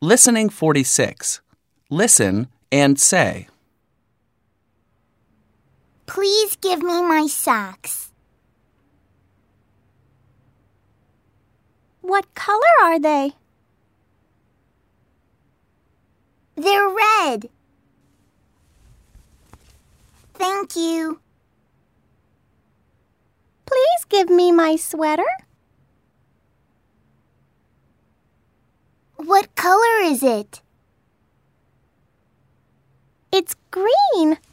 Listening 46. Listen and say. Please give me my socks. What color are they? They're red. Thank you. Please give me my sweater. What color is it? It's green.